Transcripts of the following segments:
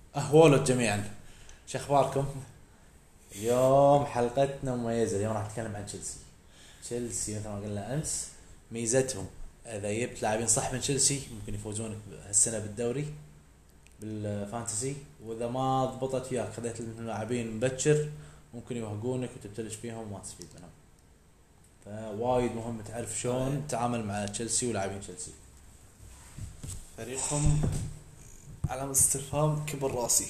أهوالو جميعا، شو أخباركم؟ اليوم حلقتنا مميزة. اليوم راح نتكلم عن تشيلسي. تشيلسي مثل ما قلنا أمس، ميزتهم إذا جبت لاعبين صح من تشيلسي ممكن يفوزون هالسنة بالدوري بالفانتسي، وإذا ما ضبطت وياك خذيت اللاعبين مبكر ممكن يوهقونك وتبتلش فيهم وما تستفيد منهم. فوايد مهم تعرف شلون تتعامل مع تشيلسي ولاعبين تشيلسي. فريقهم علامة استفهام كبر راسي.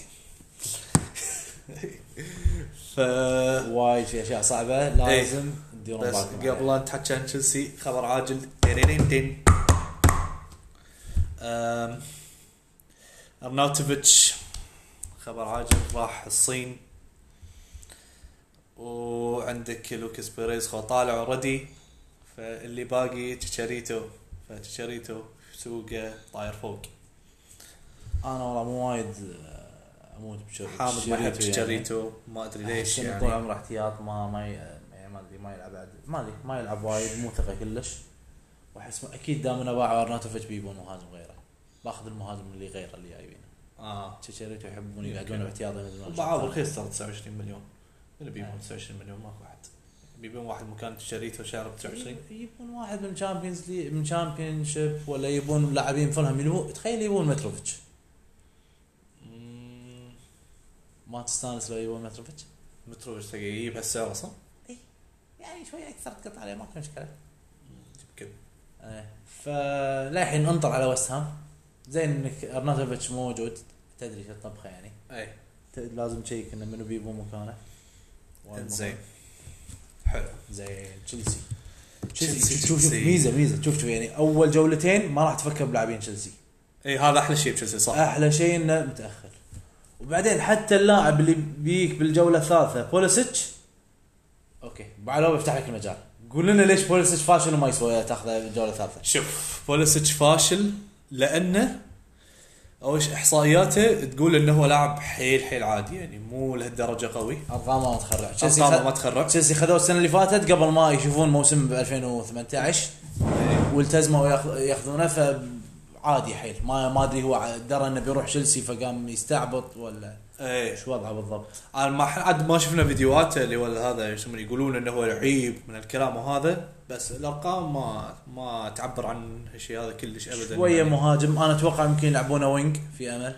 ف وايد في أشياء صعبة لازم تديرون بس بالكم قبل عليها. لا نتحكي عن تشيلسي خبر عاجل. تيريرين تين. ارناوتوفيتش خبر عاجل راح الصين، وعندك لوكاس بيريز خو طالع اوريدي، فاللي باقي تشاريتو، فتشاريتو سوقه طاير فوق. انا والله مو وايد اموت حامد ما يحب تشاريتو، ما ادري ليش يعني طول يعني. عمره احتياط يعني ما ادري ما يلعب عدل، ما ادري ما يلعب وايد، مو ثقه كلش. واحس اكيد دامنا باعوا ارناتوفيتش بيبون مهاجم غيره، باخذ المهاجم اللي غيره اللي جايبينه. تشيريتو يحبون يقعدون باحتياطي مثل ما بعض رخيص ترى 29 مليون. اللي بيبون 29 مليون ماكو احد بيبون واحد مكان تشاريتو شارب 29. يبون واحد من شامبيونز لي من شامبيونشيب، ولا يبون لاعبين فلهم يبون، تخيل يبون متروفيتش. ما تستانس لو يبون متروفيتش؟ متروفيتش يجيب هالسعر اصلا. يعني شوي اكثر تقطع عليه ماكو مشكله. يمكن فلاحين انطر على وست هام. زين انك ارناتوفيتش موجود، تدري شو الطبخه يعني. اي لازم تشيك انه منو بيبو مكانه. زين حلو. زين تشيلسي شوف تشيلسي. ميزه شوف يعني اول جولتين ما راح تفكر بلاعبين تشيلسي. اي هذا احلى شيء بتشيلسي صح. احلى شيء انه متاخر، وبعدين حتى اللاعب اللي بيك بالجوله الثالثه بوليسيتش، اوكي بعلو بفتح لك المجال. قول لنا ليش بوليسيتش فاشل وما يسوي تاخذه بالجوله الثالثه. شوف بوليسيتش فاشل لانه اول شيء احصائياته تقول انه هو لاعب حيل عادي، يعني مو لهالدرجه قوي. ارقامه ما تخرع. ارقامه ما تخرع. تشيلسي خذوه السنه اللي فاتت قبل ما يشوفون موسم ب 2018 والتزموا ياخذونه، فعادي حيل. ما ادري هو درى انه بيروح تشيلسي فقام يستعبط ولا شو وضعه بالضبط. انا ما شفنا فيديوهاته اللي ولا هذا يسمون يقولون انه هو لعيب من الكلام وهذا، بس الارقام ما تعبر عن هالشيء هذا كلش ابدا. شويه يعني مهاجم، انا اتوقع يمكن يلعبونه وينج في امل.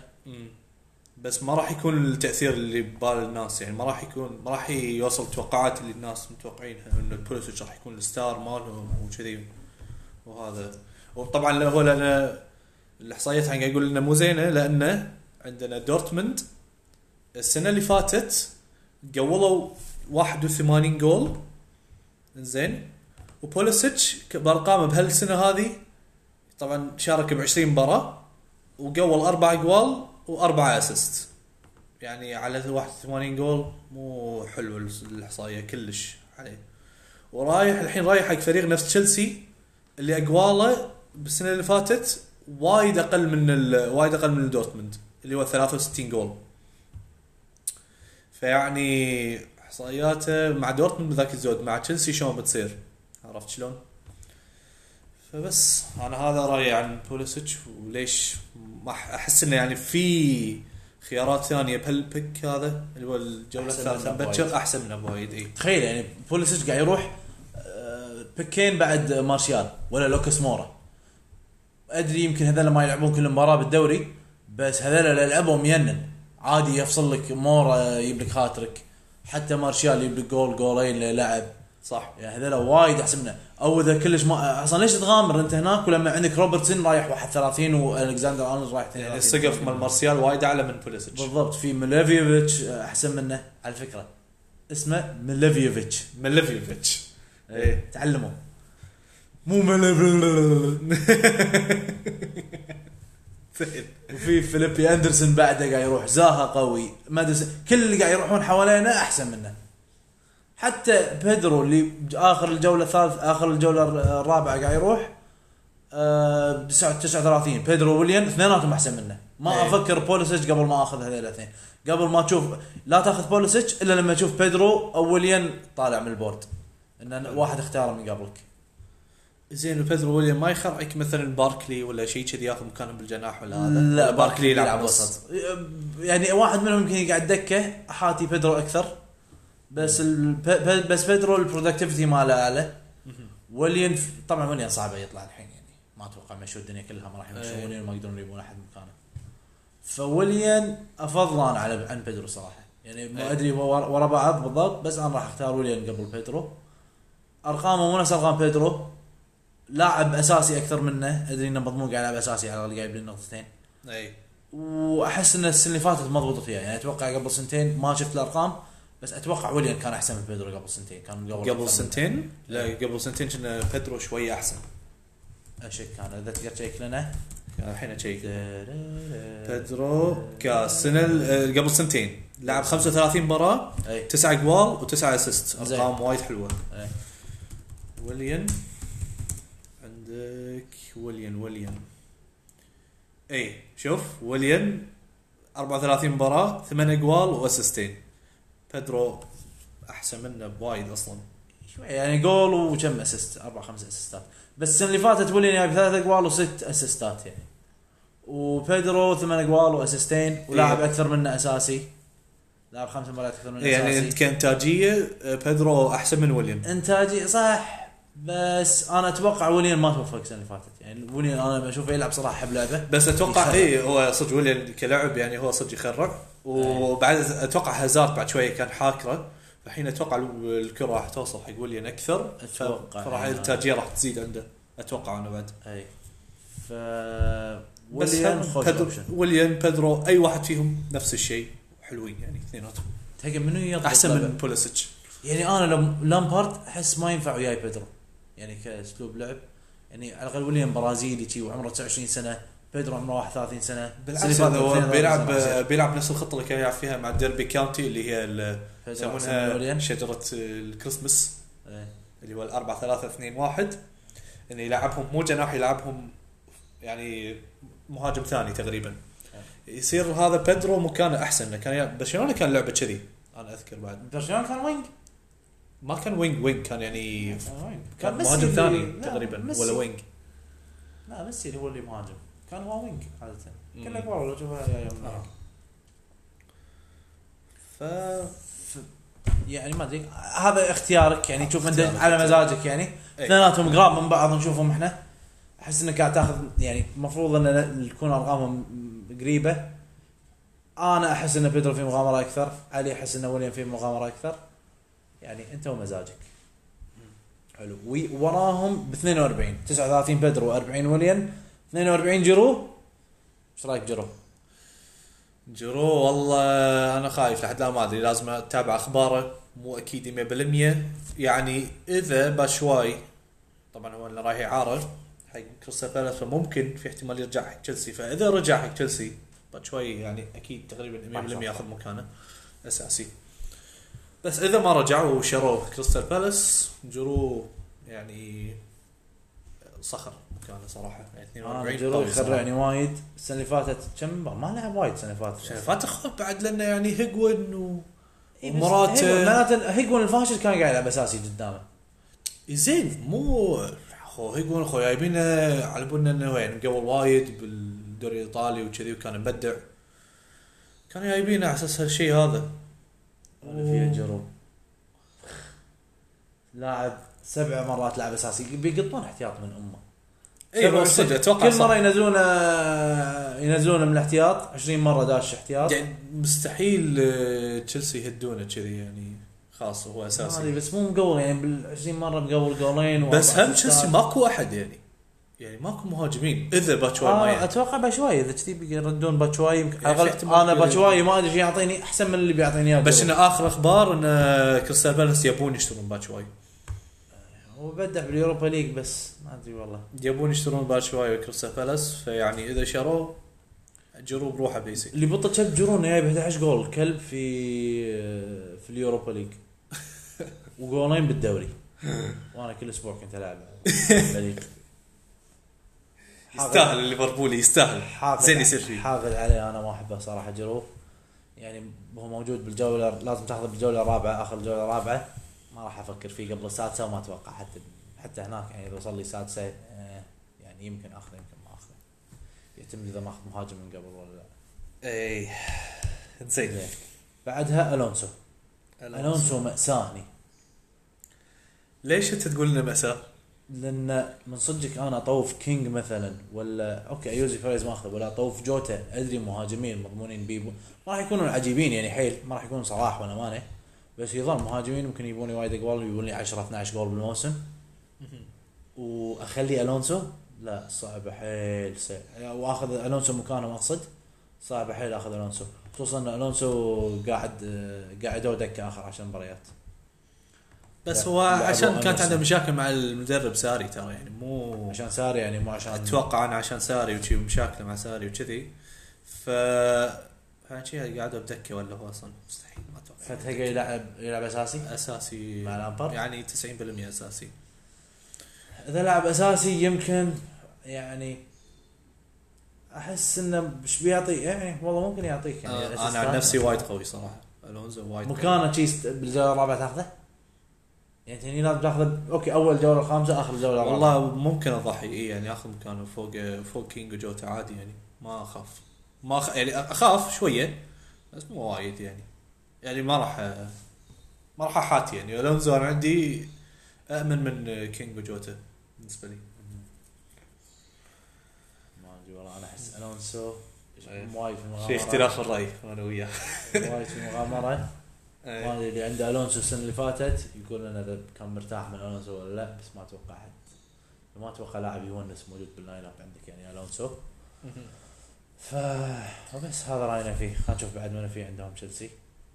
بس ما راح يكون التاثير اللي ببال الناس، يعني ما راح يوصل توقعات اللي الناس متوقعينها انه البوليسيتش راح يكون الستار مالهم وكذي وهذا. وطبعا هو لان الاحصائيات قاعد يقول لنا مو زينه، لانه عندنا دورتموند السنه اللي فاتت قولوا 81 جول زين، وبوليسيتش بارقامه بهالسنه هذه طبعا شارك ب20 مباراه وقول 4 جوال و4 اسيست، يعني على 81 جول مو حلو الاحصائيه كلش عليه. ورايح الحين رايح حق فريق نفس تشيلسي اللي اقواله بالسنه اللي فاتت وايد اقل من دورتموند اللي هو 63 جول. فيعني احصائياته مع دورتموند ذاك الزود، مع تشيلسي شلون بتصير، عرفت شلون؟ فبس انا هذا رايي عن بوليسيتش، وليش ما احس انه يعني في خيارات ثانيه بهالبيك هذا اللي هو الجوله الثالثه مبكر احسن من ابو وايد. اي تخيل يعني بوليسيتش قاعد يروح بيكين بعد مارشال ولا لوكاس مورا. ادري يمكن هذول ما يلعبون كل مباراه بالدوري، بس هذول اللي لعبوا مينن عادي يفصل لك. مورا يجيب لك هاتريك، حتى مارشال يجيب لك جولين اللي لعب صح. يعني هذول وايد احسن منه. او اذا كلش ما اصلا ليش تغامر انت هناك ولما عندك روبرتسون رايح 31 والكسندر ارنولد رايح 32. يعني السقف مال مارسيال وايد اعلى من بوليسيتش. بالضبط. في ميليفيوفيتش احسن منه على فكره، اسمه ميليفيوفيتش. ايه تعلموا مو ميليفيوفيتش. وفي فيليبي اندرسون بعده قاعد يروح، زاها قوي، مادرسون، كل اللي قاعد يروحون حوالينا احسن منه. حتى بيدرو اللي اخر الجوله الرابعه قاعد يروح 39. بيدرو ويليام اثنيناتهم احسن منه. ما افكر بوليسيتش قبل ما اخذ هذول الاثنين. قبل ما تشوف لا تاخذ بوليسيتش الا لما تشوف بيدرو او ويليام طالع من البورد، ان واحد اختاره من قبلك. زين وبيدرو ويليان ما يخرعك مثلا باركلي ولا شيء كذي ياخذ مكانه بالجناح ولا هذا؟ لا باركلي يلعب يلعب وسط. وسط. يعني واحد منهم يمكن يقعد دكه، حاتي بيدرو اكثر، بس بس بيدرو البرودكتيفيتي ماله اعلى. وليان طبعا وليان صعبه يطلع الحين، يعني ما اتوقع مشوا الدنيا كلها، ما راح يمشون وليان وما يقدرون يجيبون احد مكانه. فوليان افضل انا عن بيدرو صراحه، يعني ما ادري ورا بعض بالضبط، بس انا راح اختار وليان قبل بيدرو. ارقامه مو نفس ارقام بيدرو، لاعب اساسي اكثر منه، ادري انه مضمون قاعد يلعب اساسي على الاقل، جايب لي نقطتين. اي واحس ان السنه اللي فاتت مضبوط فيها، يعني اتوقع قبل سنتين ما شفت الارقام، بس اتوقع وليان كان احسن من بيدرو قبل سنتين، كان قبل سنتين. لا قبل سنتين كنا بيدرو شويه احسن. اشك انا اذا تقدر تشيك لنا الحين اشيك. بيدرو كسنه قبل سنتين لعب 35 مباراه، 9 جوال و9 اسيست، ارقام وايد حلوه. وليان عندك وليان اي شوف وليان 34 مباراه 8 جوال واسيستين. بيدرو احسن منه بوايد اصلا شوي، يعني جول وكم اسيست، 4-5 اسيستات. بس السنه اللي فاتت وليان جايب 3 جوال و6 اسيستات يعني، وبيدرو 8 جوال واسيستين، ولاعب اكثر منه اساسي، لاعب 5 مباريات اكثر منه يعني اساسي. كانتاجيه بيدرو احسن من وليان انتاجي صح، بس انا اتوقع وليان ما توفق السنه اللي فاتت، يعني وليان انا بشوفه يلعب صراحه بلعبه، بس اتوقع هو صدق وليان كلاعب يعني هو صدق يخرع. وبعد اتوقع هازارد بعد شويه كان حاكره، الحين اتوقع الكره راح توصل حق وليان اكثر، فراح الانتاجيه راح تزيد عنده اتوقع انا بعد. اي ف وليان بيدرو اي واحد فيهم نفس الشيء حلوين يعني اثنيناتهم. تلقى منو يضبط احسن من بوليسيتش. يعني انا لو لامبارد احس ما ينفع وياي بيدرو، يعني كاسلوب لعب، يعني على الاقل وليان برازيلي شي وعمره 29 سنه، بيدرو عمره 31 سنه. بالعكس هو بيلعب نفس الخطه اللي كان يلعب فيها مع ديربي كاونتي، اللي هي يسمونها شجره الكريسماس، اللي هو 4-3-2-1، انه يلعبهم مو جناح، يلعبهم يعني مهاجم ثاني تقريبا. يصير هذا بيدرو مكانه احسن. كان برشلونه كان لعبه كذي انا اذكر. بعد برشلونه كان وينج، ما كان وينج كان يعني كان مهاجم ثاني تقريبا ولا وينج. لا ميسي اللي هو اللي مهاجم، كان هو وينج عاده كله كبار لو تشوفها يا يوم. يعني ما ادري، هذا اختيارك يعني، تشوف انت على مزاجك يعني. اثنيناتهم قراب من بعض نشوفهم احنا، احس انك قاعد تاخذ يعني المفروض ان تكون ارقامهم قريبه. انا احس ان بيدرو في مغامره اكثر، علي احس ان وليان في مغامره اكثر، يعني انت ومزاجك. حلو. وراهم ب 42 39 بيدرو 40 وليان 42 جيرو. ايش رايك جيرو والله انا خايف لحد الان، ما ادري، لازم اتابع اخباره، مو اكيد 100%. يعني اذا باشواي طبعا هو اللي راح يعاره حق كريستال بالاس، فممكن في احتمال يرجع حق تشيلسي. فاذا رجع حق تشيلسي باشواي يعني اكيد تقريبا 100% ياخذ مكانه اساسي. بس اذا ما رجعوا وشروه كريستال بالاس، جيرو يعني صخر مكانه صراحه. يعني 42 جيرو يخرعني وايد. السنه اللي فاتت كم ما لعب وايد السنه اللي فاتت خب بعد لنا يعني هيغوين ومرات هيغوين الفاشل كان قاعد يلعب اساسي قدامه. زين مو هيغوين جايبينه على بالنا انه يعني مقول وايد بالدوري الايطالي وكذي، وكان مبدع، كانوا جايبينه على اساس هالشيء هذا. في جيرو لاعب 7 مرات لعب اساسي، بيقطون احتياط من امه. ايوه صدق اتوقع كل مره ينزلونه من الاحتياط 20 مره داش احتياط. يعني مستحيل تشيلسي يهدونه كذي يعني، خاص هو اساسي بس مو مقول يعني بال20 مره مقول جولين. بس هم تشيلسي ماكو احد يعني ماكو مهاجمين. اذا باتشواي ما يعني اتوقع باتشواي اذا كذي بيردون باتشواي انا باتشواي ما ادري يعطيني احسن من اللي بيعطيني اياه. بس انه اخر اخبار ان كريستال بالاس يبون يشترون باتشواي، وبدع باليوروبا ليج، بس ما ادري والله يبون يشترون باتشواي وكريستال بالاس. فيعني اذا شروه جيرو بروحه بيسك. اللي بطل كلب جيرون جايب 11 جول كلب في اليوروبا ليج وجولين بالدوري، وانا كل اسبوع كنت العب يستاهل الليفربولي، يستاهل زين يصير فيه. حافظ عليه، انا ما احبه صراحه جيرو، يعني هو موجود بالجوله، لازم تاخذه بالجوله الرابعه، اخر جوله رابعه ما راح افكر فيه قبل السادسه، وما اتوقع حتى هناك يعني اذا وصل لي سادسه يعني يمكن اخذه يمكن ما اخذه، يعتمد اذا ماخذ مهاجم من قبل ولا لا. اي زين. بعدها الونسو مأساة هني. ليش انت تقول لنا مأساة؟ لان من صدقك انا اطوف كينج مثلا ولا اوكي ايوزي فايز ما اخذه، ولا اطوف جوتا، ادري مهاجمين مضمونين بيبو ما راح يكونون عجيبين يعني حيل، ما راح يكون صلاح ولا ماني، بس يظل مهاجمين ممكن يبوني وايد جول، يبون لي 10 12 جول بالموسم. واخلي الونسو لا صعب حيل واخذ الونسو مكانه، مقصد صعب حيل اخذ الونسو، خصوصا ان الونسو قاعد دكه اخر 10 مباريات. بس هو عشان كانت عنده مشاكل مع المدرب ساري ترى، يعني مو عشان ساري، يعني مو عشان اتوقع انا عشان ساري وشي مشاكل مع ساري وكذي، فشي قاعد بدكه ولا هو اصلا مستحيل ما اتوقع. فتهيأ يلعب اساسي مع لامبر، يعني 90% اساسي. اذا لعب اساسي يمكن يعني احس انه مش بيعطي، يعني والله ممكن يعطيك يعني انا عن نفسي وايد قوي صراحه الونزو، وايد مكانه تشيست بالجوله الرابعه تاخذه، يعني انت هنا لازم تاخذ اوكي اول جوله الخامسه اخر جوله الرابعه. والله ممكن اضحي يعني اخذ مكانه فوق كينج وجوتا عادي، يعني ما اخاف يعني اخاف شويه بس مو وايد يعني ما راح احاتي يعني. الونزو انا عندي أأمن من كينج وجوتا بالنسبة لي. ما أدري والله، أنا أحس ألونسو وايد في مغامرة، في اختلاف الرأي أنا وياه وايد في مغامرة. ما أدري اللي عنده ألونسو السنة اللي فاتت يقول لنا إذا كان مرتاح من ألونسو ولا لا، بس ما أتوقع لاعب يونس موجود باللاين اب عندك يعني ألونسو. فبس هذا رأينا فيه. خلينا نشوف بعد من في عندهم. تشيلسي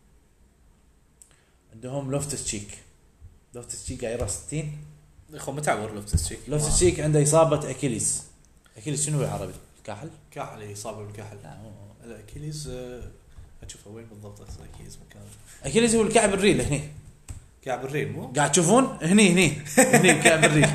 عندهم لوفتس تشيك قاعد يرى 60. اخو متعور لوفتس تشيك عنده إصابة أكيليز شنو بالعربي؟ كاحل إصابة بالكاحل. لا الأكيليز أشوفه وين بالضبط الأكيليز مكان. أكيليز هو الكعب الريل هني. كعب الريل مو؟ قاعد تشوفون هني كعب الريل.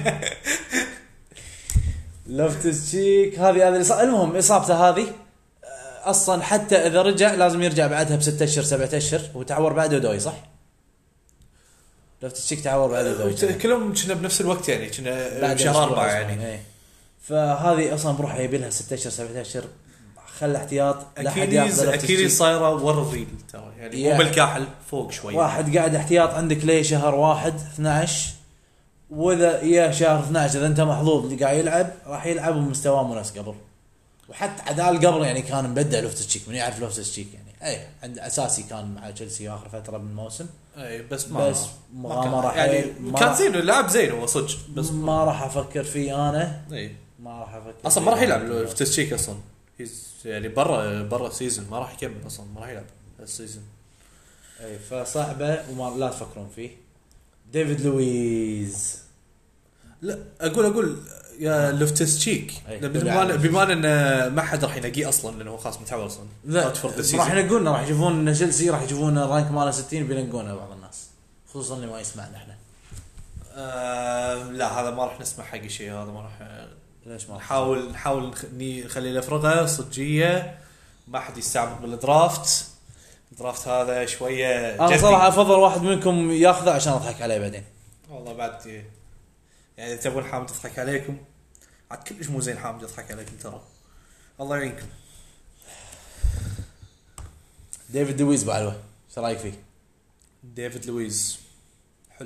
لوفتس تشيك هذه المهم إصابته هذه أصلا حتى إذا رجع لازم يرجع بعدها ب6 أشهر 7 أشهر، وتعور بعده دوي صح؟ لوفتس تشيك تعور بعده دوي. كلهم كنا بنفس الوقت يعني كنا بشهر 4 يعني. فهذه أصلا بروح يبيلها 6 أشهر 7 أشهر. خلى احتياط أكيليز صايرة ورا الريل ترى يعني مو بالكاحل فوق شوي. واحد قاعد احتياط عندك ليه شهر 1 12، واذا يا شهر 12 اذا انت محظوظ اللي قاعد يلعب راح يلعب بمستوى مناسب قبل. وحتى عدال قبل يعني كان مبدع لوفتس تشيك، من يعرف لوفتس تشيك يعني عند اساسي كان مع تشيلسي اخر فتره من الموسم بس ما راح يعني كان زين لاعب زين هو صدق، بس ما راح افكر فيه انا. ما راح افكر اصلا ما راح يلعب لوفتس تشيك اصلا يعني برا السيزون ما راح يكمل اصلا، ما راح يلعب السيزون. فصعبه وما لا تفكرون فيه. ديفيد لويز لا اقول يا لوفتس تشيك بما ان ما حد راح ينقيه اصلا لانه خلاص متعور اصلا. راح ينقونه، راح يشوفون تشيلسي، راح يشوفون الرانك ماله 60 بينقونه بعض الناس، خصوصا اللي ما يسمعنا احنا. لا هذا ما راح نسمع حق شيء، هذا ما راح. ليش ما نحاول نخلي الافرقه صجيه، ما حد يستعبط بالدرافت. الدرافت هذا شويه انا صراحه افضل واحد منكم ياخذه عشان اضحك عليه بعدين. والله بعد يعني تبون حامد يضحك عليكم عاد كلش مو زين حامد يضحك عليكم ترى، الله يعينكم. ديفيد لويز بعلوه ايش رايك فيه؟ ديفيد لويز حلو.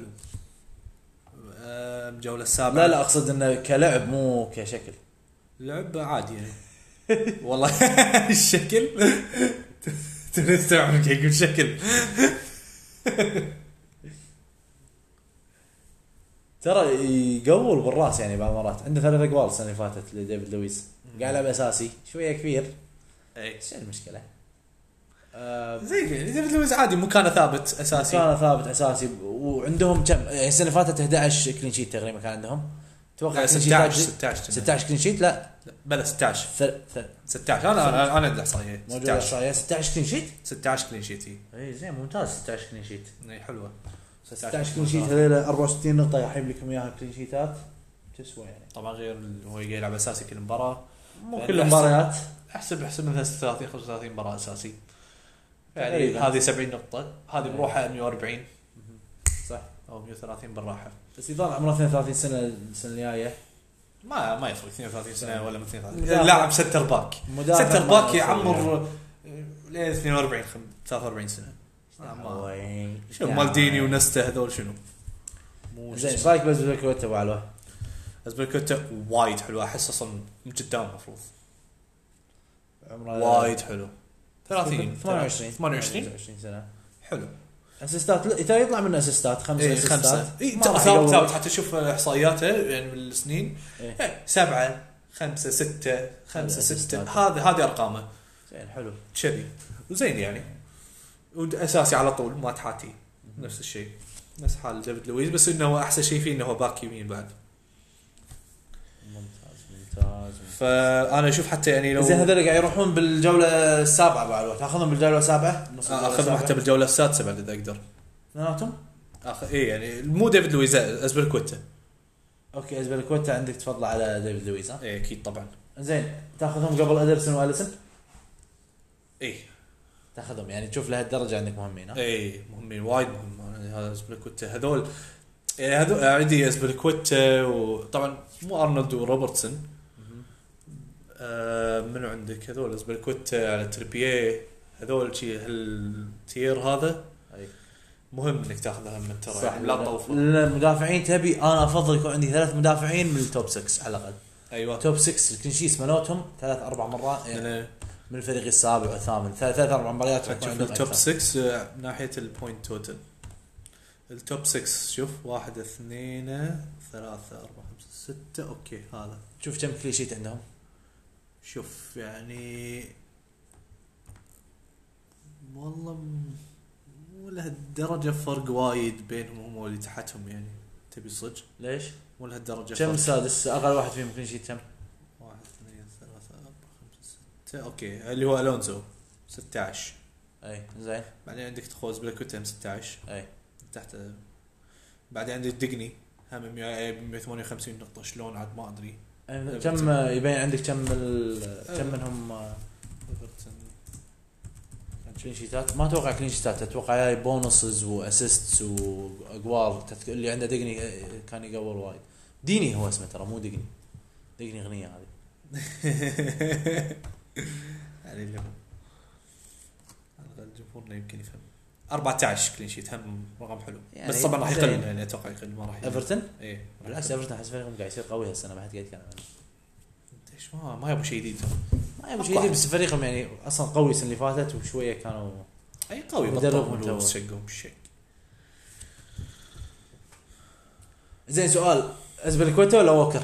الجوله السابعه. لا اقصد انه كلعب مو كشكل. لعب عادي يعني. والله الشكل تستوعب كيف شكل. ترى يقول بالراس يعني بعض المرات. عنده 3 اقوال السنه اللي فاتت لديفيد لويز، قاعد يلعب اساسي شويه كبير. ايش المشكله؟ زي ديفيد لويز عادي مكانه ثابت اساسي. وعندهم كم يعني السنه اللي فاتت 11 كلين شيت تقريبا كان عندهم. اتوقع 16 كلين شيت. لا بلا 16 انا عندي احصائيه 16 كلين شيت. 16 كلين شيت. اي زين ممتاز. 16 كلين شيت اي حلوه. 16 كلين شيت هذول 64 نقطه يحيب لكم اياها كلين شيتات تسوى يعني. طبعا غير هو يلعب اساسي كل مباراه، مو كل المباريات. احسب مثلا 30 35 مباراه اساسي يعني هذه 70 نقطه، هذه بروحها 140 صح. او 130 بالراحه. بس يظل عمره 32 سنه السنه الجايه. ما يفرق 32 سنه ولا 32. مدافع. لاعب سنتر باك. مدافع سنتر ما باك يوصل يعمر لين 42 43 سنه. وين شنو مالديني ونستا هذول شنو؟ مو زين ايش رايك بازبيليكويتا ابو علوه؟ ازبيليكويتا وايد حلو، احس اصلا من قدام المفروض عمره وايد حلو. 30 28 سنه. حلو. اسيستات يطلع منه اسيستات 5 ايه اسيستات 5 ثابت حتى شوف احصائياته يعني بالسنين. إيه. 7 5 6 5 6 أسيستات. هذه ارقامه زين حلو. كذي وزين يعني، واساسي على طول ما تحاتي نفس الشيء نفس حال ديفيد لويس، بس انه احسن شيء فيه انه باك يمين بعد. ممتاز. فانا اشوف حتى يعني لو زين هذول قاعد يروحون بالجوله السابعه بعد الوقت، تاخذهم بالجوله السابعه اخذهم حتى بالجوله السادسه بعد اذا اقدر. اثنيناتهم ايه يعني مو ديفيد لويس، ازبيليكويتا. اوكي ازبيليكويتا عندك تفضل على ديفيد لويس ها؟ ايه اكيد طبعا. زين تاخذهم قبل ادرسون واليسون؟ ايه تاخذهم يعني تشوف لهالدرجه عندك مهمين ها؟ ايه مهمين وايد مهم. يعني هذا ازبيليكويتا هذول يعني هذول عندي ازبيليكويتا، وطبعا مو ارنولد وروبرتسون. منو عندك هذول ازبيليكويتا على تريبيه هذول شيء هالتير هذا. اي مهم انك تاخذها من ترى صح. يعني لا تطوف. المدافعين تبي انا افضل يكون عندي 3 مدافعين من التوب 6 على الاقل. ايوه توب 6 الكنشيس مالتهم 3-4 مرات يعني من الفريق السابع والثامن 3-4 مباريات شوف التوب 6 من ناحيه البوينت توتال. التوب 6 شوف 1 2 3 4 5 6 اوكي هذا شوف كم كليشيت عندهم. شوف يعني والله مو لهالدرجه فرق وايد بينهم هم واللي تحتهم يعني تبي صدق. ليش؟ مو لهالدرجه كم فرق. السادس اقل واحد فيهم كليشيت كم؟ 1 2 3 4 5 6 اوكي اللي هو الونزو 16. اي زين. بعدين عندك تخوز بلاكوتم 16 اي تحت. بعدين عندك دقني هم 158 نقطه شلون عاد ما ادري. كم يبين عندك كم كم منهم كلين شيتات؟ ما اتوقع كلين شيتات، اتوقع جاي بونصز واسيستس واقوال. اللي عنده دقني كان يقور وايد. ديني هو اسمه ترى مو دقني. دقني غنيه هذه. يعني اللي هو جمهورنا يمكن يفهم. 14 كلين شيت هم رقم حلو يعني، بس طبعا راح يقل يعني اتوقع يقل ما راح. ايفرتون ايه بالعكس ايفرتون احس فريقهم قاعد يصير قوي هالسنه ما حد قاعد يتكلم عنه. ايش ما يبغى شيء جديد. ما يبغى شيء جديد بس فريقهم يعني اصلا قوي السنه اللي فاتت وشويه كانوا اي قوي مدربهم شقهم بالشيء. زين سؤال ازبيليكويتا ولا ووكر؟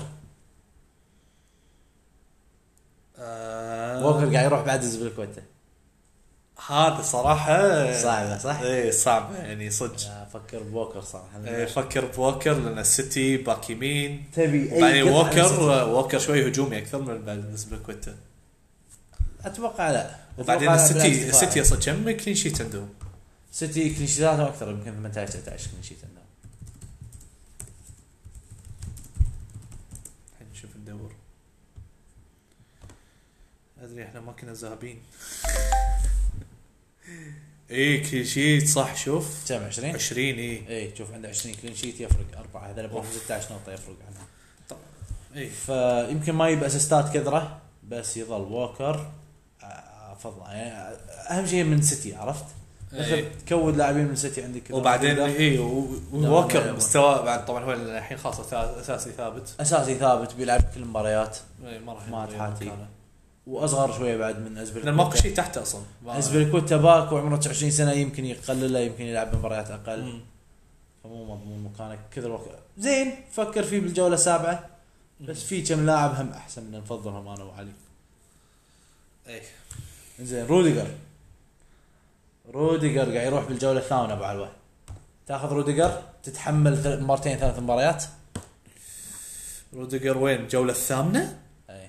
ووكر قاعد يروح بعد ازبيليكويتا. هذا صراحه صعبه صح؟ ايه صعبه يعني صدق. افكر بووكر صراحه. ايه فكر بووكر لان السيتي باك يمين تبي يعني ووكر شوي هجومي اكثر من ازبيليكويتا اتوقع. لا وبعدين السيتي اصلا كم كلين شيت عندهم؟ سيتي كلين شيتاتهم اكثر يمكن 18 19 كلين شيت عندهم. الحين نشوف ندور. ادري احنا ما كنا ذاهبين. ايه كلين شيت صح. شوف كم 20 ايه شوف عنده 20 كلين شيت يفرق 4 هذول ب 16 نقطه يفرق عنها. ايه فيمكن ما يبقى اسيستات كثره بس يظل ووكر افضل يعني اهم شيء من سيتي عرفت. إيه. تكود لاعبين من سيتي عندك وبعدين ايه ووكر مستوى بعد طبعا هو الحين خلاص اساسي ثابت بيلعب كل المباريات. إيه ما تحاتي واصغر شويه بعد من ازبيليكويتا. ماكو شيء تحته اصلا. ازبيليكويتا باك وعمره 29 سنه يمكن يقلله يمكن يلعب مباريات اقل. فمو مضمون مكانك كثر وقت. زين فكر فيه بالجوله السابعه بس في كم لاعب هم احسن من نفضلهم انا وعلي. ايه زين روديجر قاعد يروح بالجوله الثامنه ابو علوه. تاخذ روديجر تتحمل مرتين 3 مباريات. روديجر وين الجوله الثامنه؟ اي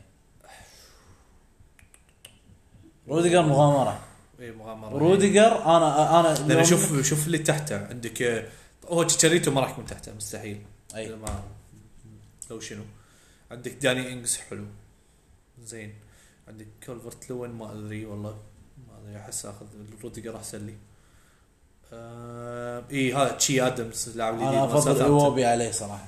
روديجر مغامره. اي مغامره. روديجر انا شوف اللي تحته عندك. هو تشاريتو ما راح يكون تحته مستحيل. اي ما لو شنو عندك داني انجز حلو زين. عندك كولفرت لوين ما ادري والله ما ادري احس اخذ روديجر احسن لي. هذا تشي ادمز اللاعب الجديد. انا افضل ايوبي عليه صراحه.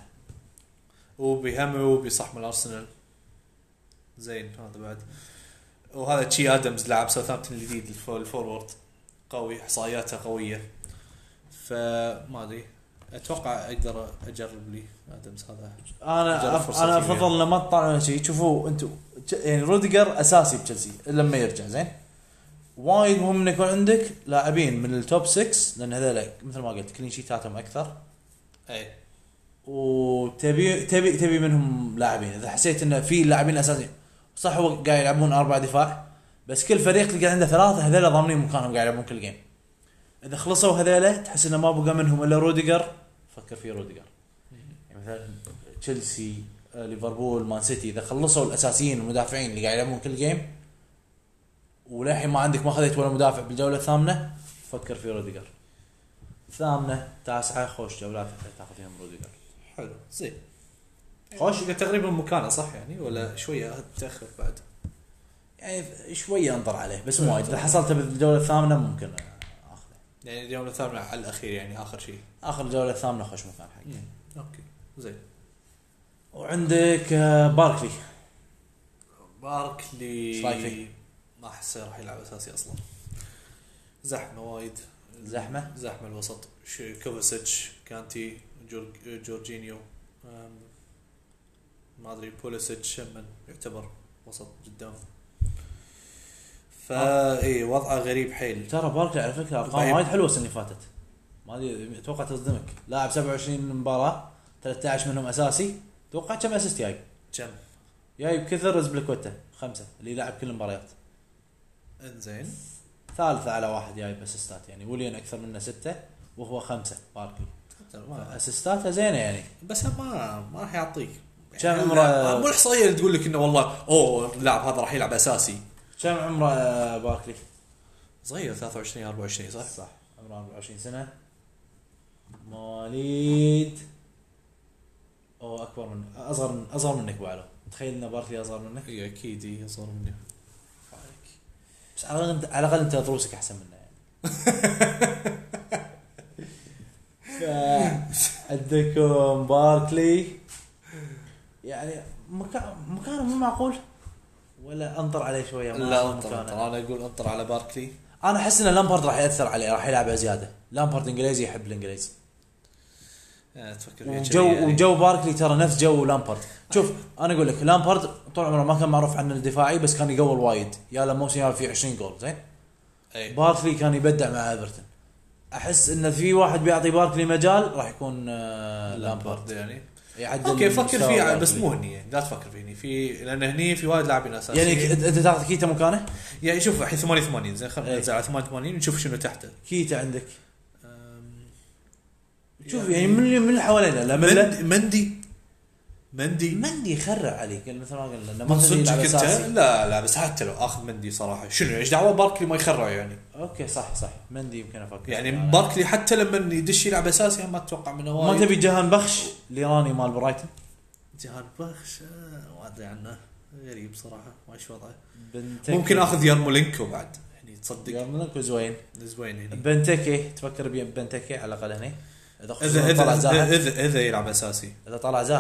وبي صح من الارسنال. زين هذا بعد. وهذا تشي ادمز لاعب ساوثهامبتون الجديد الفورورد قوي احصائياته قويه. فما ادري اتوقع اقدر اجرب لي ادمز هذا. انا افضل لما تطلع شيء. شوفوا انتم يعني روديجر اساسي بتشيلسي لما يرجع زين. وايد مهم انه يكون عندك لاعبين من التوب 6 لان هذول مثل ما قلت كلين شيتاتهم اكثر. اي وتبي منهم لاعبين. اذا حسيت انه في لاعبين اساسيين صح هو قاعد يلعبون 4 دفاع بس كل فريق اللي عنده 3 هذول ضامنين مكانهم قاعد يلعبون كل جيم. اذا خلصوا هذول تحس انه ما بقى منهم الا روديجر فكر في روديجر. يعني مثلا تشيلسي ليفربول مان سيتي اذا خلصوا الاساسيين المدافعين اللي قاعد يلعبون كل جيم وللحين ما عندك ما خذيت ولا مدافع بالجوله الثامنه فكر في روديجر. ثامنه تاسعه خوش جولات تاخذ فيهم روديجر. حلو زين خوش تقريبا مكانه صح يعني ولا شويه تاخر بعد يعني شويه انظر عليه بس مو وايد. اذا حصلته بالجوله الثامنه ممكن اخذه يعني الجوله الثامنه على الاخير يعني اخر شيء اخر الجوله الثامنه خوش مكان حقي. اوكي زين. وعندك باركلي ايش رايك فيه؟ ما احس راح يلعب اساسي اصلا. زحمه وايد زحمه الوسط كوفاسيتش كانتي جورجينيو ما ادري بوليسيتش من يعتبر وسط قدام. اي وضعه غريب حيل. ترى باركلي على فكره ارقام وايد حلوه السنه اللي فاتت ما ادري اتوقع تصدمك. لاعب 27 مباراه 13 منهم اساسي. توقع كم اسيست جايب كثر زبلكوتا 5 اللي يلعب كل المباريات. انزين ثالث على واحد جايب اسيستات يعني ويليان اكثر منه 6 وهو 5 باركلي. اسيستاته زينه يعني بس ما راح يعطيك كم عمره. مو الاحصائيه اللي تقول لك انه والله اللاعب هذا راح يلعب اساسي. كم عمره باركلي؟ صغير 23 24 صح عمره 24 سنه. مواليد اكبر من اصغر منك بعده. تخيل ان باركلي اصغر منك. اي اكيد اصغر مني بس على الاقل انت دروسك احسن منه يعني. عندكم باركلي يعني مكانه مو معقول ولا انطر عليه شويه. لا انطر انا اقول انطر على باركلي. انا احس ان لامبارد راح ياثر عليه راح يلعب زياده. لامبارد انجليزي يحب الانجليزي. تفكر وجو باركلي ترى نفس جو لامبارد. شوف انا اقول لك لامبارد طول عمره ما كان معروف عنه الدفاعي بس كان يقول وايد يا له موسم يا فيه 20 جول زين. باركلي كان يبدع مع ايفرتون. احس ان في واحد بيعطي باركلي مجال راح يكون لامبارد يعني يعدل. اوكي فكر فيه بس مو هني يعني لا تفكر فيني في لان هني في وايد لاعبين اساسيين. يعني انت تاخذ كيتا مكانه يعني شوف الحين 88 زين خلينا ننزل على 88 ونشوف شنو تحته. كيتا عندك شوف يعني من اللي حوالينا لا مندي يخرع عليك مثل ما قلنا ما صدق كنت لا بس حتى لو اخذ مندي صراحه شنو ايش دعوه باركلي ما يخرع يعني. اوكي صح مندي يمكن افكر يعني باركلي حتى لما يدش يلعب اساسي ما اتوقع منه وايد. ما تبي جهان بخش الايراني مال برايتون. جهان بخش ما ادري عنه غريب صراحه ما ايش وضعه. ممكن اخذ يارمولينكو بعد يعني تصدق يارمولينكو زوين هنا. بنتكي تفكر بنتكي على الاقل هنا اذا يلعب اساسي. اذا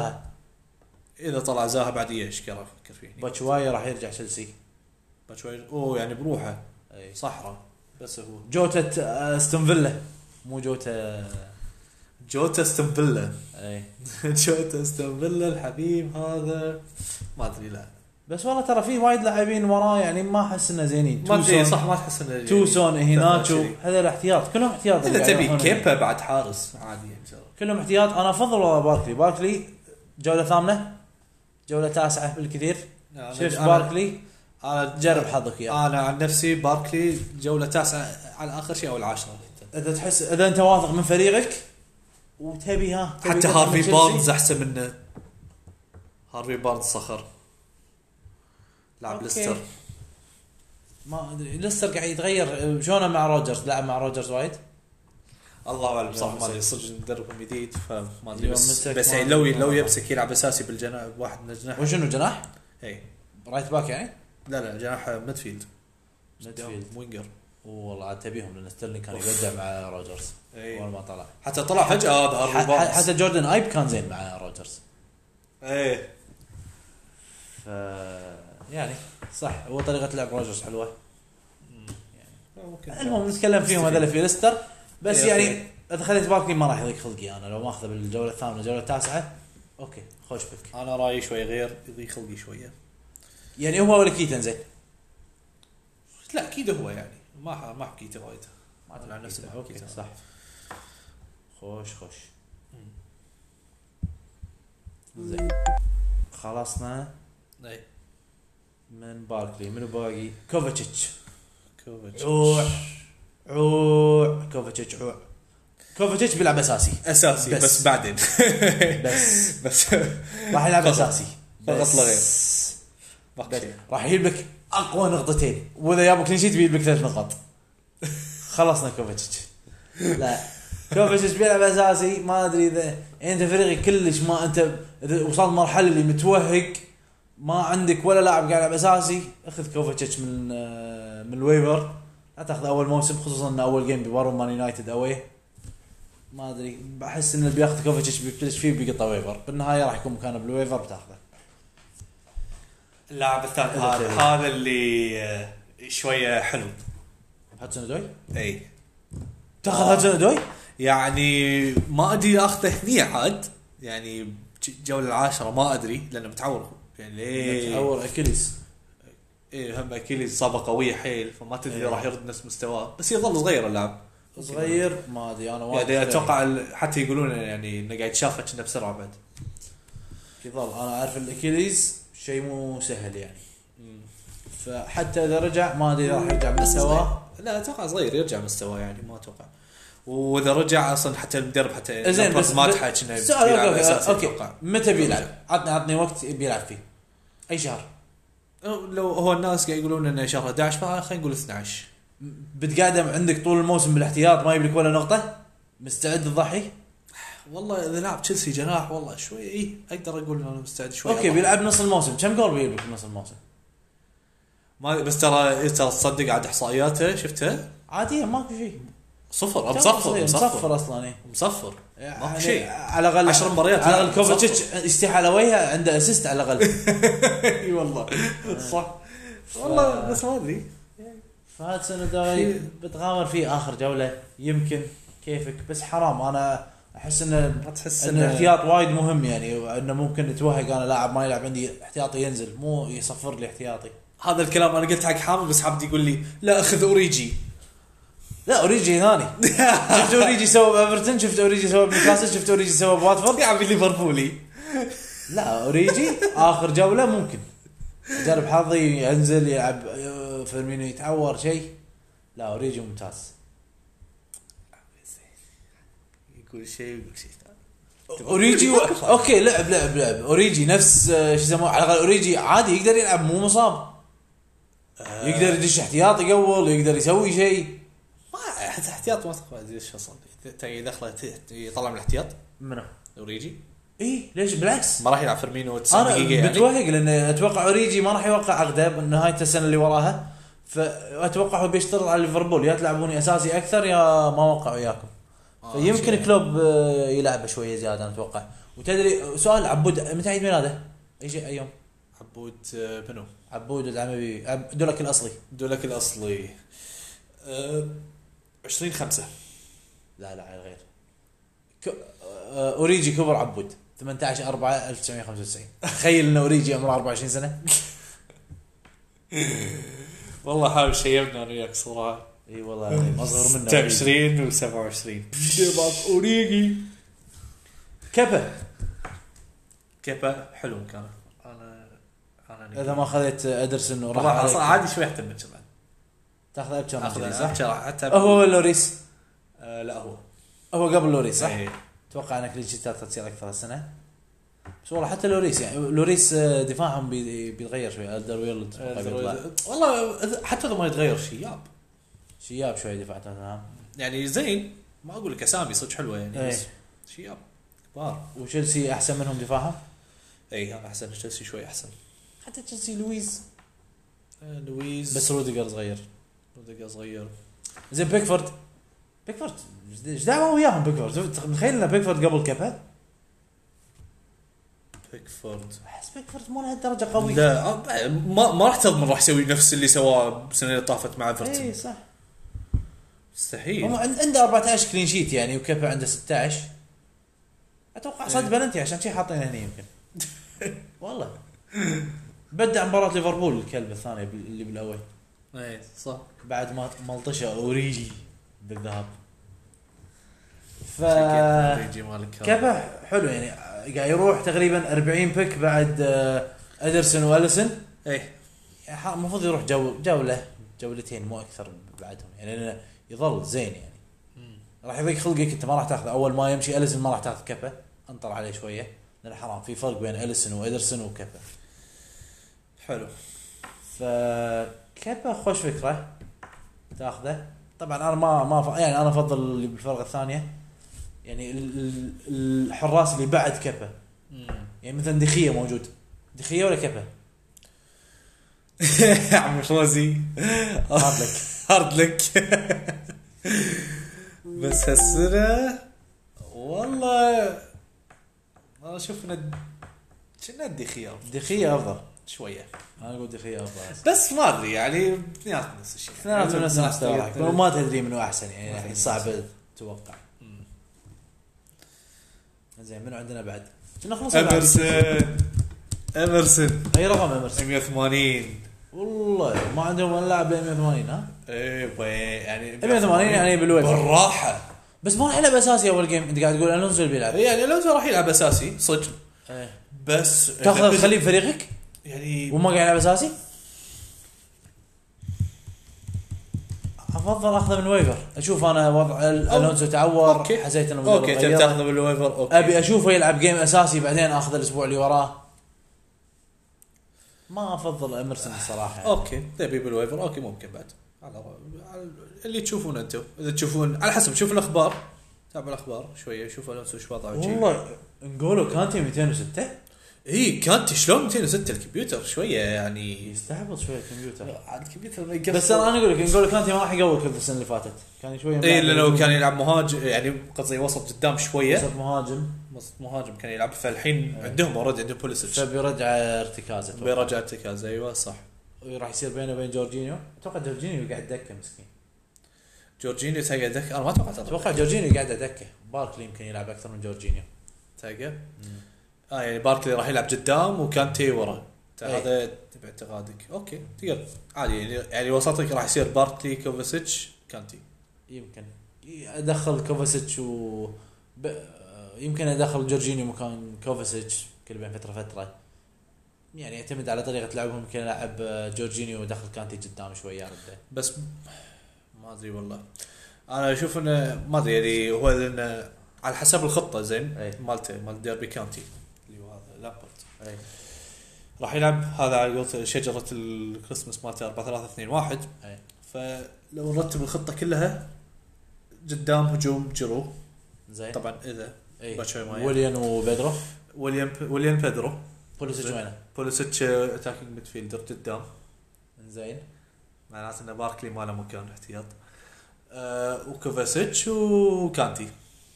طلع زاها بعد ايش كره افكر فيه. باتشواي راح يرجع تشيلسي. باتشواي يعني بروحه صحراء بس هو جوته استون فيلا مو جوته استون فيلا. اي جوته استون فيلا الحبيب هذا ما ادري لا بس والله ترى في وايد لاعبين وراه يعني ما احس انه زينين. ما ادري صح ما تحس انه توسون هيناتشو هذا الاحتياط كلهم احتياط. اذا تبي كيبا بعد حارس عادي يعني كلهم احتياط. انا افضل والله باركلي جوله ثامنه جوله تاسعه بالكثير. شفت باركلي انا جرب حظك يعني. انا عن نفسي باركلي جوله تاسعه على اخر شيء او العاشره. اذا تحس اذا انت واثق من فريقك وتبي حتى هارفي بارنز احسن منه. هارفي بارنز صخر لعب ليستر. ما ادري ليستر قاعد يتغير شلونه مع روجرز. لعب مع روجرز وايد الله اعلم صراحه ما ادري صدق مدربهم جديد فما ادري بس يعني لو يمسك يلعب اساسي بالجناح واحد من الجناح. وشنو جناح؟ اي رايت باك يعني لا جناح ميدفيلد وينجر. والله عاد تبيهم لان ستيرلينج كان يبدع مع روجرز إيه. اول ما طلع. حتى طلع فجاه هذا هارفي بارنز. حتى جوردن ايب كان زين مع روجرز. ايه ف يعني صح هو طريقه لعب روجرز حلوه. ممكن المهم نتكلم فيهم هذول في ليستر بس إيه يعني اذا خليت باركلي ما راح يضيق خلقي انا لو ماخذه بالجوله الثامنه الجوله التاسعه اوكي خوش بك. انا رايي شوي غير يضيق خلقي شويه يعني هو ولا كيتن زين؟ لا اكيد هو يعني ما حكيته وايد ما أنا عن نفسي ما اوكي حكيته. صح خوش زين خلصنا اي من باركلي. منو باقي؟ كوفاتشيتش. كوفاتش عوع كوفاتشيتش عوع. كوفاتشيتش بيلعب اساسي اساسي بس بعدين بس راح يلعب اساسي فقط لا غير. بس بس راح يجيب لك اقوى نقطتين واذا جاب كلين شيت بيجيب لك 3 نقاط. خلصنا كوفاتشيتش. لا كوفاتشيتش بيلعب اساسي. ما ادري اذا انت فريقي كلش ما انت إذا وصلت مرحله اللي متوهق ما عندك ولا لاعب قاعد يلعب اساسي اخذ كوفاتشيتش من الويفر. لا تاخذ اول موسم خصوصا ان اول جيم بيبارون مان يونايتد اوي. ما ادري بحس ان اللي بياخذ كوفاتشيتش بيبلش فيه بيقطع ويفر بالنهايه راح يكون مكانه بالويفر بتاخذه. اللاعب الثالث هذا اللي شويه حلو هاتسون أودوي. اي تاخذ هاتسون أودوي يعني ما ادري اخذه هني عاد يعني جوله العاشرة ما ادري لانه متعور يعني ليه تعور اكيليس. ايه هم اكيليس اصابه قويه حيل فما تدري راح يرد نفس مستواه بس يظل صغير اللاعب صغير ما ادري انا يعني اتوقع حتى يقولون يعني انه قاعد يتشافى كنا بسرعه بعد يظل. انا عارف الاكيليس شيء مو سهل يعني فحتى اذا رجع ما ادري راح يرجع مستواه. لا اتوقع صغير يرجع مستواه يعني ما اتوقع. واذا رجع اصلا حتى المدرب حتى زين بس ما تحكي انه بيلعب اساسي اوكي اتوقع. متى بيلعب؟ عطني وقت بيلعب فيه اي شهر. لو هو الناس قاعد يقولون انه شهر 11 فخلينا نقول 12. بتقعد عندك طول الموسم بالاحتياط ما يجيب لك ولا نقطه مستعد تضحي؟ والله اذا لعب تشيلسي جناح والله شوي اي اقدر اقول انه مستعد شوي. اوكي بيلعب نص الموسم كم جول بيجيب لك نص الموسم؟ ما بس ترى تصدق عاد احصائياته شفتها عاديه ماكو شيء. صفر مصفر اصلا ايه مصفر يعني ماكو شيء على الاقل 10 مباريات على الاقل كوفاتشيتش يستحي على وجهه عنده اسيست على الاقل. اي والله صح والله بس ما ادري فهاتسون أودوي بتغامر فيه اخر جوله يمكن كيفك بس حرام. انا احس ان الاحتياط وايد مهم يعني انه ممكن نتوهق انا لاعب ما يلعب عندي احتياطي ينزل مو يصفر لي احتياطي. هذا الكلام انا قلت حق حامد بس حامد يقول لي لا اخذ اوريجي. لا اوريجي ثاني. شفت اوريجي سوى بايفرتون شفت اوريجي سوى بنيوكاسل شفت اوريجي سوى بواتفورد يا عمي ليفربولي. لا اوريجي اخر جوله ممكن جرب حظي ينزل يلعب فيرمينو يتعور شيء. لا اوريجي ممتاز. يقول شيء ويقول شيء ثاني. اوريجي اوكي لعب اوريجي نفس شو يسموه على الاقل اوريجي عادي يقدر يلعب مو مصاب. يقدر يدش احتياط يقول يقدر يسوي شيء. ما حتى احتياط ما تقدر يدش اصلا يدخله يطلع من الاحتياط منو اوريجي. اي ليش بالعكس ما راح يلعب فيرمينو 90 انا دقيقه يعني. متوهق لان اتوقع اوريجي ما راح يوقع عقده بنهايه السنه اللي وراها فاتوقع هو بيشترط على ليفربول يا تلعبوني اساسي اكثر يا ما اوقع وياكم. فيمكن كلوب يلعب شويه زياده انا اتوقع. وتدري سؤال عبود متى عيد ميلاده؟ اي شيء اي يوم؟ عبود منو؟ عبود العمبي دولك الاصلي. دولك الاصلي 20/5. لا على غير اوريجي كبر عبود 18/4/1995. تخيل ان اوريجي عمره 24 سنه. والله حاول شيبنا انا وياك صراحه. اي والله اصغر منه 26 و27 ديباك اوريجي. كيبا حلو كان. انا اذا ما اخذت ادرسن وراح عادي شوي اهتم كمان تاخذ ابشر صح حتى هو لوريس. لا هو قبل لوريس صح. ايه. اتوقع انك كلينشيتات تصير اكثر السنه بس والله حتى لوريس يعني لوريس دفاعهم بيتغير شوي. الدرويل والله حتى اذا ما يتغير شياب شوي دفاع توتنهام يعني زين ما اقول لك اسامي صدق حلوه يعني ايه. بس شياب كبار. وتشيلسي احسن منهم دفاعهم. اي انا احسن تشيلسي شوي احسن. حتى تشيلسي لويز لويز بس روديجر صغير. روديجر صغير زين بيكفورد ايش دعوه وياهم بيكفورد؟ تخيل ان بيكفورد قبل كابا. بيكفورد احس بيكفورد مو لهالدرجه قوي. لا ما راح تضمن راح يسوي نفس اللي سواه السنه اللي طافت مع ايفرتون. اي صح. مستحيل. هم عنده 14 كلين شيت يعني وكابا عنده 16. اتوقع صد بلنتي عشان شي حاطينه هنا يمكن. والله بدع مباراة ليفربول الكلب الثانية اللي بالاول. اي صح. بعد ما ملطشه اوريجي بالذهب. ف يجي مالك كابا حلو يعني قاعد يروح تقريبا 40 بيك بعد ادرسون واليسون. اي يعني المفروض يروح جولتين مو اكثر بعدهم يعني لأنه يظل زين يعني. راح يضيق خلقك انت ما راح تاخذ اول ما يمشي اليسون ما راح تاخذ كابا. انطر عليه شويه لان حرام في فرق بين اليسون وادرسون وكابا. حلو. فكابا خوش فكره تاخذه. طبعا انا ما يعني انا افضل اللي بالفرقه الثانيه يعني الحراس اللي بعد كابا. يعني مثلا دخيه موجود. دخيه ولا كابا؟ عم شوزي هارد لك بس هالسنة والله انا اشوف ان كنا دخيه افضل شويه. انا اقول دخيه افضل بس ما ادري يعني اثنيناتهم نفس الشيء. اثنيناتهم نفس المستوى وما تدري منو احسن يعني صعب تتوقع. زين منو عندنا بعد؟ كنا خلصنا. اميرسون اي رقم اميرسون؟ 180. والله ما عندهم ولا لاعب 180 ها؟ ايه يعني 180 يعني بالويفر بالراحه. بس ما راح يلعب اساسي اول جيم. انت قاعد تقول الونزو اللي بيلعب. يعني الونزو راح يلعب اساسي صدق. بس تاخذ تخليه بفريقك يعني وما قاعد يلعب اساسي. افضل اخذه من ويفر. اشوف انا وضع الونزو تعور. حسيت انه اوكي تاخذه بالويفر. اوكي ابي اشوفه يلعب جيم اساسي بعدين اخذ الاسبوع اللي وراه. ما افضل اميرسون الصراحه يعني. اوكي تبي بالويفر. اوكي ممكن بعد على اللي تشوفون انتم. اذا تشوفون على حسب تشوف الاخبار. تابع الاخبار شويه شوف الونسو ايش وضعه. والله نقوله كانتي 206. اي كانتي شلون 206 الكمبيوتر شويه يعني يستعبط شويه الكمبيوتر. على الكمبيوتر ما يقدر. بس انا اقول لك نقول كانتي ما راح يقوي كل السنه اللي فاتت. كان شويه اي لانه كان يلعب مهاجم يعني قصدي وسط قدام شويه. وسط مهاجم كان يلعب. فالحين عندهم اوريدي عندهم بوليسيتش فبيرجع ارتكازه. بيرجع ارتكاز. ايوه صح. وراح يصير بينه وبين جورجينيو. اتوقع جورجينيو قاعد دكه مسكين. جورجينيو تلقى دكه. انا ما توقعت. اتوقع جورجينيو قاعد دكه. باركلي يمكن يلعب اكثر من جورجينيو. تلقى يعني باركلي راح يلعب قدام وكانتي ورا. هذا باعتقادك. اوكي تقدر عادي يعني وسطك راح يصير باركلي كوفاسيتش كانتي. يمكن ادخل كوفاسيتش يمكن ادخل جورجينيو مكان كوفاسيتش كل بين فتره يعني يعتمد على طريقه لعبهم. يمكن العب جورجينيو ودخل كانتي قدام شويه رده. بس ما ادري والله. انا اشوف انه ما ادري يعني هو لانه على حسب الخطه زين مالته مال ديربي كاونتي اللي هو هذا لامبرت. راح يلعب هذا على قولة شجره الكريسماس مالته 4-3-2-1. فلو نرتب الخطه كلها قدام هجوم جيرو زين. طبعا اذا ويليان وبيدرو. ويليان بيدرو. بوليسيتش وينه؟ بوليسيتش اتاكينج ميدفيلدر قدام. زين. معناته ان باركلي ما له مكان احتياط. وكوفاسيتش وكانتي.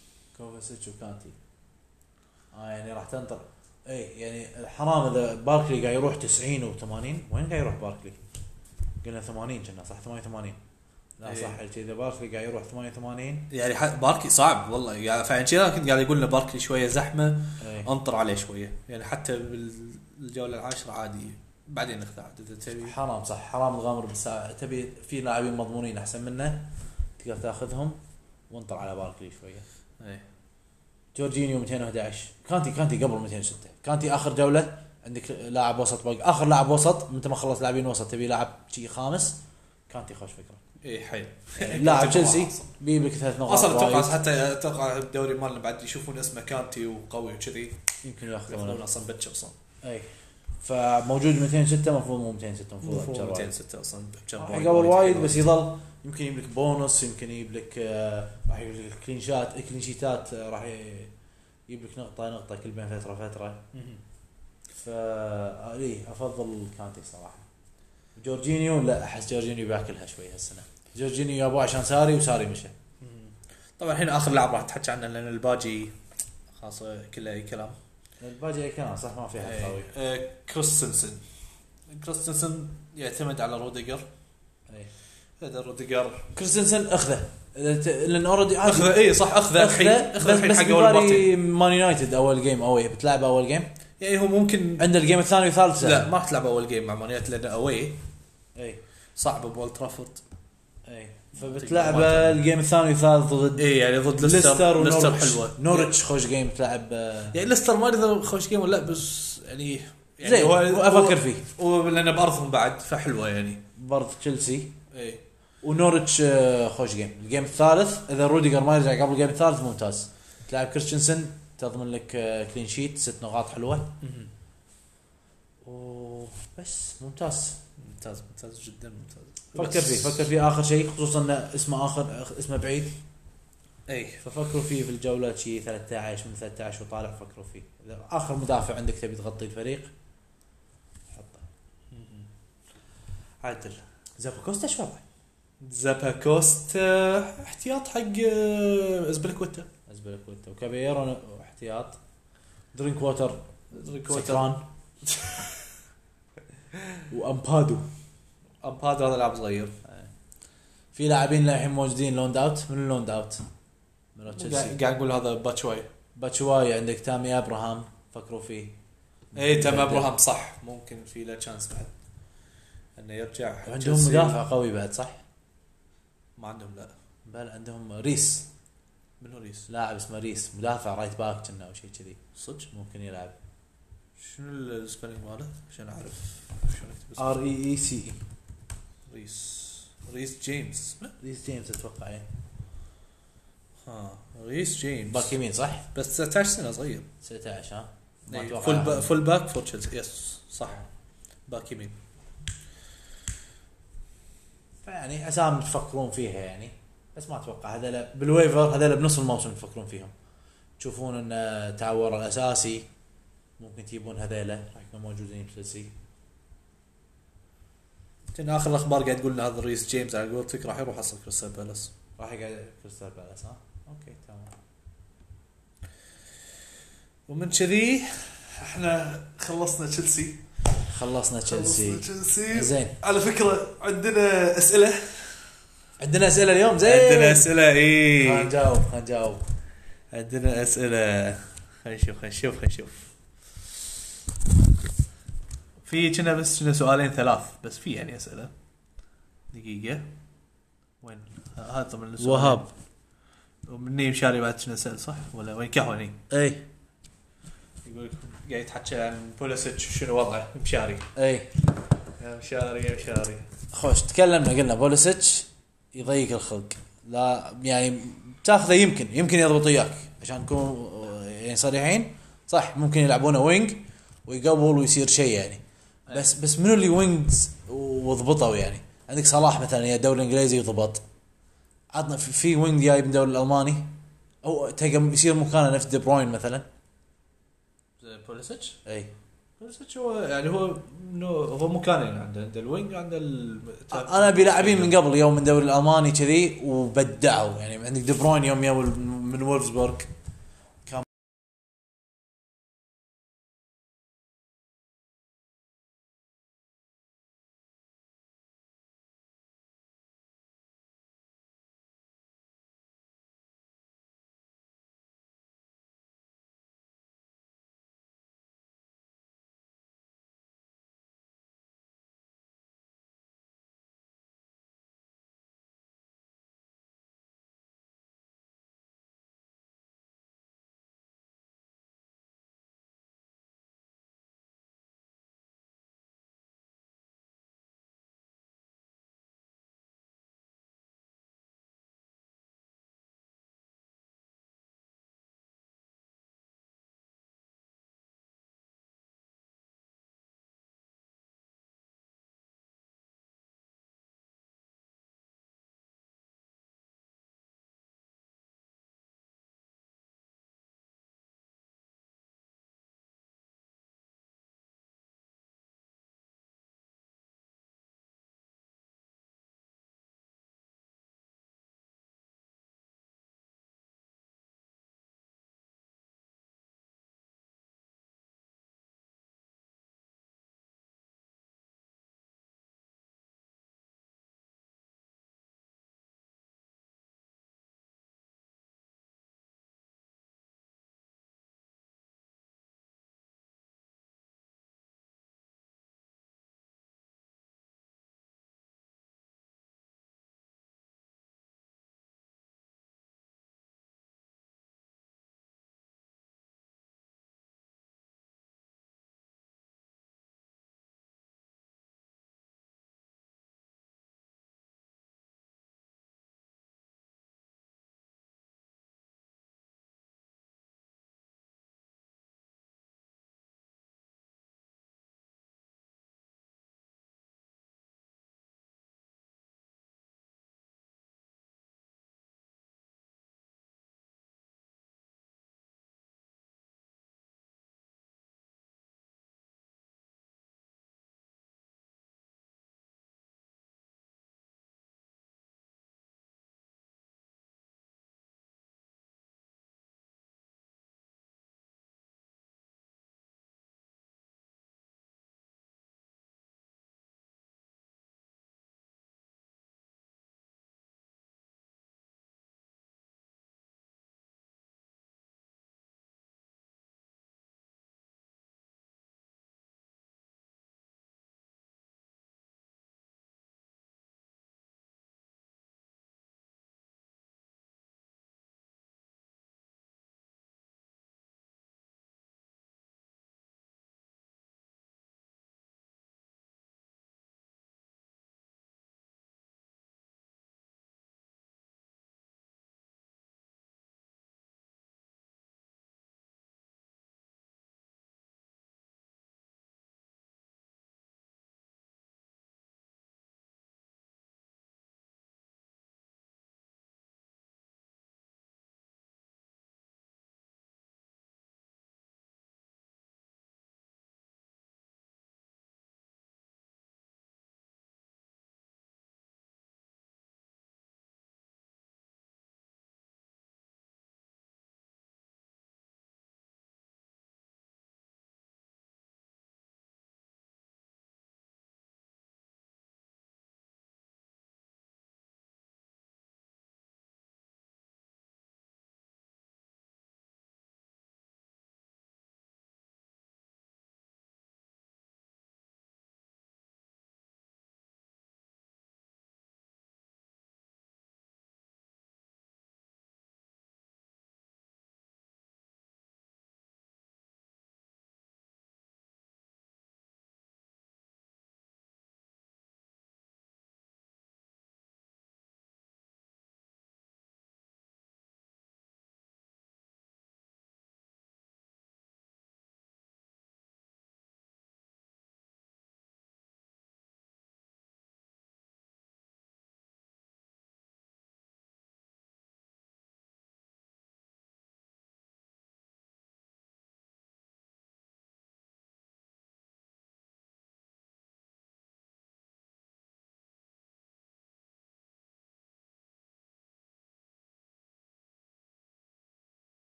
يعني راح تنطر. اي يعني حرام اذا باركلي قاعد يروح 90 و80. وين قاعد يروح باركلي؟ قلنا 80 كنا صح 88. لا صح اذا باركلي قاعد يروح 88 يعني باركلي صعب والله يعني. فعشان كذا كنت قاعد يقول لنا باركلي شويه زحمه. انطر عليه شويه يعني حتى بالجوله العاشره عادي بعدين نخدع اذا تبي. حرام صح حرام الغامر بالساعه. تبي في لاعبين مضمونين احسن منه تقدر تاخذهم وانطر على باركلي شويه. جورجينيو 211. كانتي قبل 206. كانتي اخر جوله عندك لاعب وسط باقي. اخر لاعب وسط انت ما خلصت لاعبين وسط تبي لاعب شيء خامس. كانتي خوش فكره. حي يعني لاعب تشيلسي بيجيب لك 3 نقاط. اصلا اتوقع الدوري مالنا بعد يشوفون اسمه كانتي وقوي وكذي يمكن ياخذونه اصلا بتشر اصلا. فموجود 206 مفروض مو 206 مفروض 206 اصلا قبل وايد. بس يظل يمكن يجيب لك بونص. يمكن يجيب لك راح يجيب لك كلين شيتات. راح يجيب لك نقطه كل بين فتره. افضل كانتي صراحه. جورجينيو لا احس جورجينيو بياكلها شوي هالسنه. جورجينيو يابوه عشان ساري وساري مشى. طبعا الحين اخر لاعب راح تحكي عنه لان الباجي خاصه كله اي كلام. الباقي اي كلام صح ما في حد قوي. كريستنسن يعتمد على روديجر. اي هذا روديجر كريستنسن اخذه لان اوريدي اخذه اي صح اخذه الحين حق اول مرتين مان يونايتد اول جيم اوي بتلعب اول جيم يعني هو ممكن عند الجيم الثاني والثالث لا ما راح تلعب اول جيم مع مان يونايتد لانه اوي اي صعب بولد ترافورد. اي فبتلعب الجيم الثاني والثالث ضد اي يعني ضد ليستر ليستر حلوه نورتش خوش جيم تلعب يعني ليستر ما ادري خوش جيم ولا لا بس يعني زين هو افكر فيه ولانه بارضهم بعد فحلوه يعني برضه تشيلسي اي ونورتش خوش جيم. الجيم الثالث اذا روديجر ما يرجع قبل الجيم الثالث ممتاز تلعب كريستنسن تضمن لك كلين شيت 6 نقاط حلوه وبس ممتاز جدا ممتاز. فكر فيه اخر شيء خصوصا ان اسمه بعيد اي ففكروا فيه في الجوله شيء 13 من 13 وطالع فكروا فيه اذا اخر مدافع عندك تبي تغطي الفريق حطه. عادل زاباكوستا شو وضعه؟ زاباكوستا احتياط حق ازبلكوتا وكابيرو احتياط درينك ووتر سكران وامبادو هذا لاعب صغير. في لاعبين الحين موجودين لوند اوت من اللوند اوت من تشيلسي قاعد نقول هذا باتشواي عندك تامي ابراهام فكروا فيه اي تامي ابراهام صح ممكن في له تشانس بعد انه يرجع. عندهم مدافع قوي بعد صح ما عندهم لا بل عندهم ريس منو ريس لاعب اسمه ريس مدافع رايت باك كنا او شيء كذي صدق ممكن يلعب. شنو السبيلنج ماله عشان اعرف شلون اكتب ار اي اي سي ريس جيمس ريس جيمس اتوقع ايه ريس جيمس باك يمين صح بس 19 سنه صغير 19 ها ما اتوقع فول باك فور تشيلسي يس صح باك يمين يعني اسام تفكرون فيها يعني بس ما اتوقع هذا بالويفر هذا بنص الموسم تفكرون فيهم تشوفون ان تعور الاساسي ممكن تجيبون هذيله راح يكونوا موجودين تشيلسي. كان اخر الاخبار قاعد تقول هذا ريس جيمس على قولتك راح يروح اصلا كريستال بالاس راح يقعد كريستال بالاس ها اوكي تمام. ومن كذي احنا خلصنا تشيلسي زين على فكره عندنا اسئله اليوم زين عندنا اسئله اي خلينا نجاوب عندنا اسئله خلينا نشوف في كنا بس سؤالين ثلاث بس في يعني اسئله دقيقه وين هذا طبعا السؤال وهاب ومني مشاري بعد كنا سأل صح ولا وين كهوني اي يقول قاعد يتحكى عن بوليسيتش شنو وضعه مشاري اي يا مشاري خوش تكلمنا قلنا بوليسيتش يضيق الخلق لا يعني تاخذه يمكن يضبط وياك عشان نكون يعني صريحين صح ممكن يلعبونه وينج ويقبل ويصير شيء يعني بس منو اللي وينجز وضبطوا يعني عندك صلاح مثلا يا الدوري الانجليزي وضبط عطنا في وينج جاي من الدوري الالماني او تلقى يصير مكانه نفس دي بروين مثلا بوليسيتش اي بوليسيتش هو يعني هو مكانين عنده الوينج عنده انا بلاعبين من قبل يوم من الدوري الالماني كذي وبدعوا يعني عندك دي بروين يوم من وولفسبورغ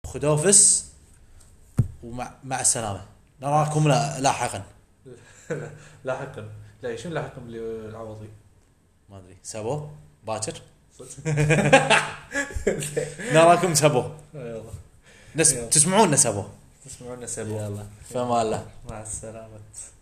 خدوفس ومع السلامه، نراكم لاحقا. لاحقا. لا شنو لاحقا بالعوضي؟ ما ادري سابو باكر. نراكم سابو. يلا تسمعونا سابو. تسمعونا سابو. يلا فما الله. مع السلامه.